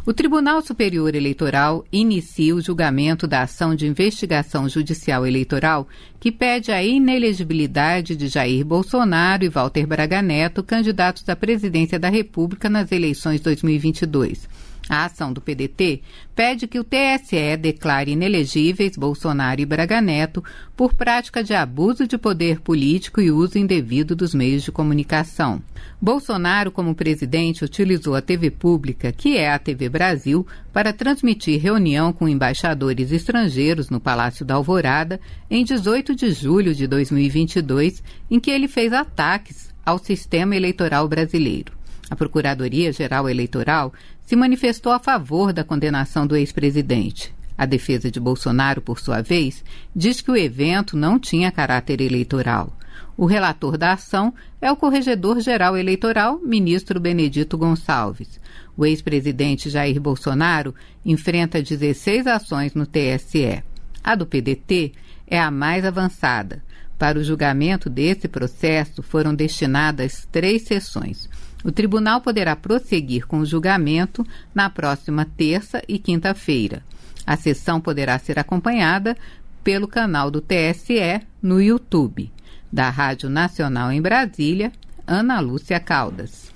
O Tribunal Superior Eleitoral inicia o julgamento da ação de investigação judicial eleitoral que pede a inelegibilidade de Jair Bolsonaro e Walter Braga Neto, candidatos à presidência da República nas eleições 2022. A ação do PDT pede que o TSE declare inelegíveis Bolsonaro e Braga Neto por prática de abuso de poder político e uso indevido dos meios de comunicação. Bolsonaro, como presidente, utilizou a TV pública, que é a TV Brasil, para transmitir reunião com embaixadores estrangeiros no Palácio da Alvorada em 18 de julho de 2022, em que ele fez ataques ao sistema eleitoral brasileiro. A Procuradoria-Geral Eleitoral se manifestou a favor da condenação do ex-presidente. A defesa de Bolsonaro, por sua vez, diz que o evento não tinha caráter eleitoral. O relator da ação é o Corregedor-Geral Eleitoral, ministro Benedito Gonçalves. O ex-presidente Jair Bolsonaro enfrenta 16 ações no TSE. A do PDT é a mais avançada. Para o julgamento desse processo foram destinadas 3 sessões. O tribunal poderá prosseguir com o julgamento na próxima terça e quinta-feira. A sessão poderá ser acompanhada pelo canal do TSE no YouTube. Da Rádio Nacional em Brasília, Ana Lúcia Caldas.